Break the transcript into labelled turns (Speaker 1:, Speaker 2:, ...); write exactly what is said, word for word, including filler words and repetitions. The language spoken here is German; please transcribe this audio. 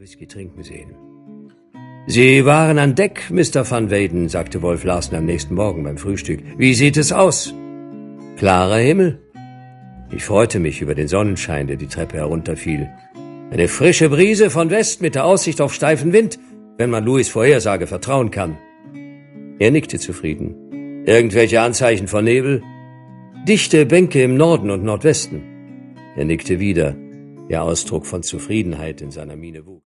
Speaker 1: Whisky trinken sehen. »Sie waren an Deck, Mister Van Weyden«, sagte Wolf Larsen am nächsten Morgen beim Frühstück. »Wie sieht es aus?« »Klarer Himmel.« Ich freute mich über den Sonnenschein, der die Treppe herunterfiel. Eine frische Brise von West mit der Aussicht auf steifen Wind, wenn man Louis' Vorhersage vertrauen kann. Er nickte zufrieden. »Irgendwelche Anzeichen von Nebel?« »Dichte Bänke im Norden und Nordwesten.« Er nickte wieder. Der Ausdruck von Zufriedenheit in seiner Miene wuchs.